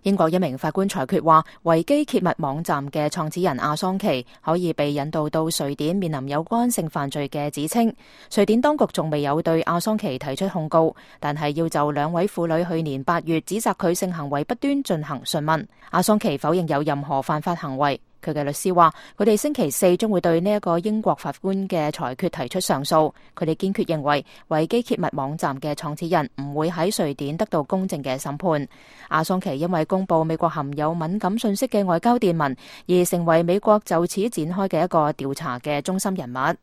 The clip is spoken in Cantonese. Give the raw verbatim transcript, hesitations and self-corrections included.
英國一名法官裁決話，維基揭密網站嘅創始人阿桑奇可以被引渡到瑞典，面臨有關性犯罪嘅指稱。瑞典當局仲未有對阿桑奇提出控告，但係要就兩位婦女去年八月指責佢性行為不端進行訊問。阿桑奇否認有任何犯法行為。佢嘅律師話，佢哋星期四將會對呢一個英國法官嘅裁決提出上訴。佢哋堅決認為維基揭密網站嘅創始人唔會喺瑞典得到公正嘅審判。阿桑奇因為公布美國含有敏感信息嘅外交電文，而成為美國就此展開嘅一個調查嘅中心人物。